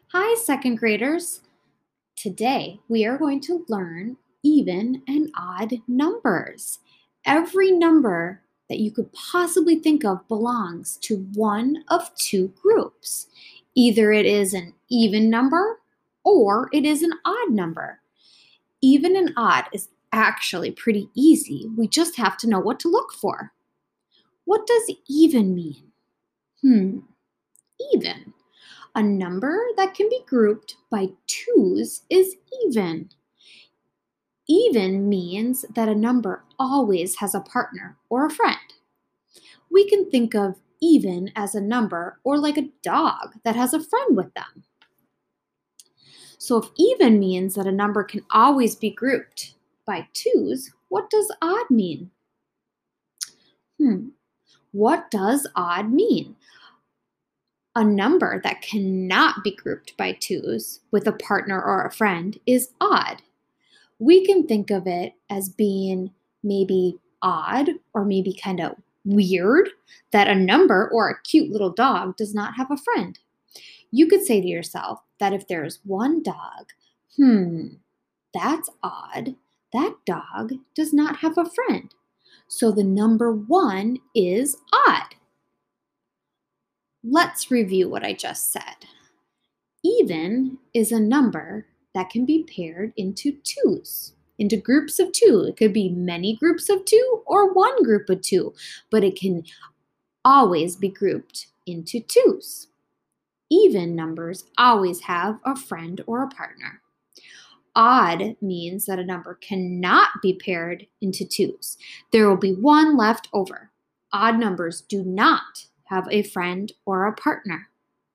Hi, second graders. Today we are going to learn even and odd numbers. Every number that you could possibly think of belongs to one of two groups. Either it is an even number or it is an odd number. Even and odd is actually pretty easy. We just have to know what to look for. What does even mean? Even. A number that can be grouped by twos is even. Even means that a number always has a partner or a friend. We can think of even as a number or like a dog that has a friend with them. So if even means that a number can always be grouped by twos, what does odd mean? What does odd mean? A number that cannot be grouped by twos with a partner or a friend is odd. We can think of it as being maybe odd or maybe kind of weird that a number or a cute little dog does not have a friend. You could say to yourself that if there's one dog, that's odd. That dog does not have a friend. So the number one is odd. Let's review what I just said. Even is a number that can be paired into twos, into groups of two. It could be many groups of two or one group of two, but it can always be grouped into twos. Even numbers always have a friend or a partner. Odd means that a number cannot be paired into twos. There will be one left over. Odd numbers do not have a friend or a partner.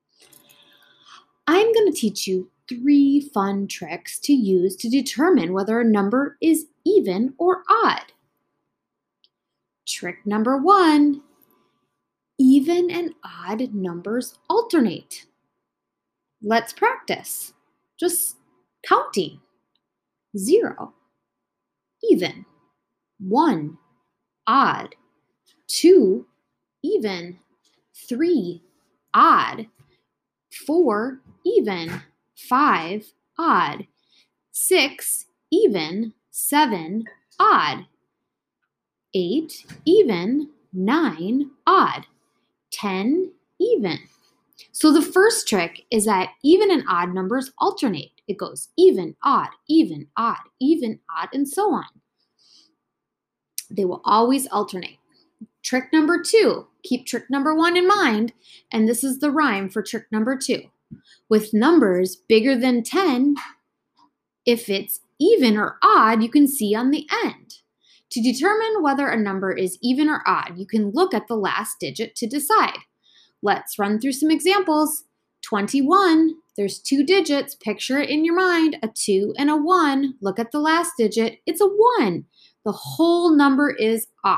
I'm going to teach you 3 fun tricks to use to determine whether a number is even or odd. Trick number 1, even and odd numbers alternate. Let's practice. Just counting. 0, even. 1, odd. 2, even. 3, odd. 4, even. 5, odd. 6, even. 7, odd. 8, even. 9, odd. 10, even. So the first trick is that even and odd numbers alternate. It goes even, odd, even, odd, and so on. They will always alternate. Trick number 2, keep trick number 1 in mind, and this is the rhyme for trick number 2. With numbers bigger than 10, if it's even or odd, you can see on the end. To determine whether a number is even or odd, you can look at the last digit to decide. Let's run through some examples. 21, there's 2 digits. Picture it in your mind, a 2 and a 1. Look at the last digit, it's a 1. The whole number is odd.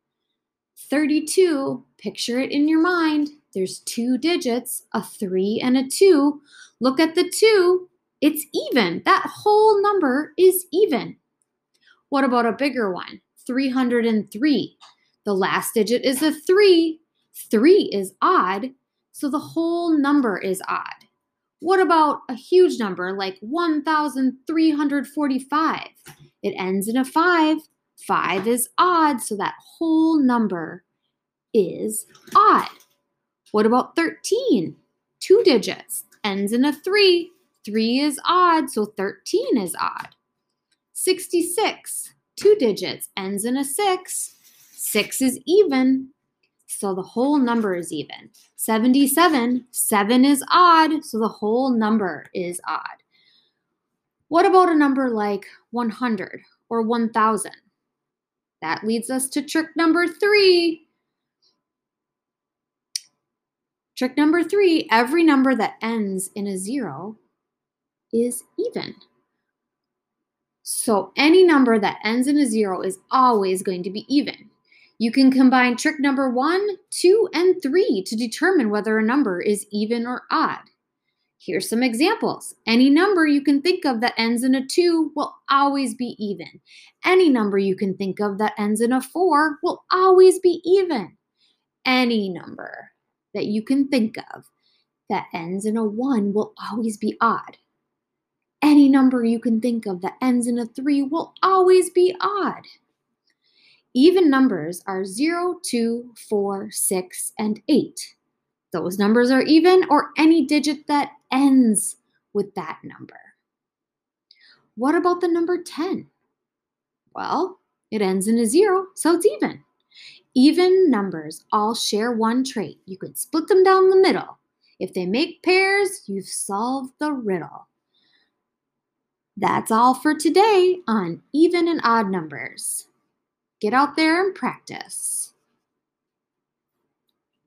32, picture it in your mind. There's 2 digits, a 3 and a 2. Look at the 2, it's even. That whole number is even. What about a bigger one? 303. The last digit is a 3. 3 is odd, so the whole number is odd. What about a huge number like 1,345? It ends in a 5. 5 is odd, so that whole number is odd. What about 13? 2 digits, ends in a 3. 3 is odd, so 13 is odd. 66, 2 digits, ends in a 6. 6 is even, so the whole number is even. 77, 7 is odd, so the whole number is odd. What about a number like 100 or 1,000? That leads us to trick number 3. Trick number 3, every number that ends in a 0 is even. So any number that ends in a 0 is always going to be even. You can combine trick number 1, 2, and 3 to determine whether a number is even or odd. Here's some examples. Any number you can think of that ends in a 2 will always be even. Any number you can think of that ends in a 4 will always be even. Any number that you can think of that ends in a 1 will always be odd. Any number you can think of that ends in a 3 will always be odd. Even numbers are 0, 2, 4, 6, and 8. Those numbers are even, or any digit that ends with that number. What about the number 10? Well, it ends in a 0, so it's even. Even numbers all share one trait. You could split them down the middle. If they make pairs, you've solved the riddle. That's all for today on even and odd numbers. Get out there and practice.